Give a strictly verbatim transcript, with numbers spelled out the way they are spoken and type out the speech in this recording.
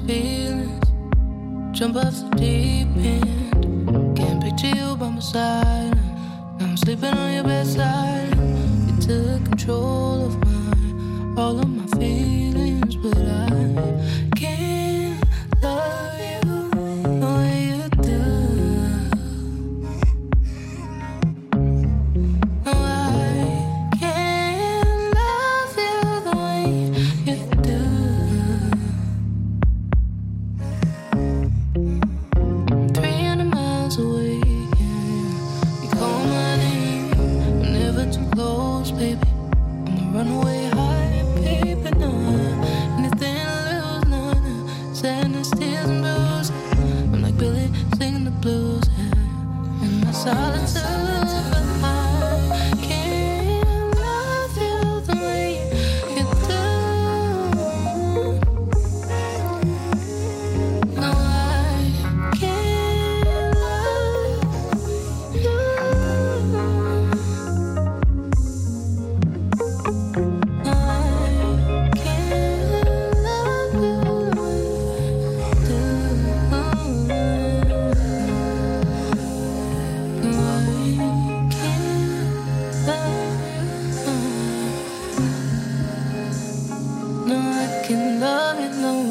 feelings. Jump off the deep end. Can't picture you by my side. Now I'm sleeping on your bedside. You took control of my, all of my feelings, but I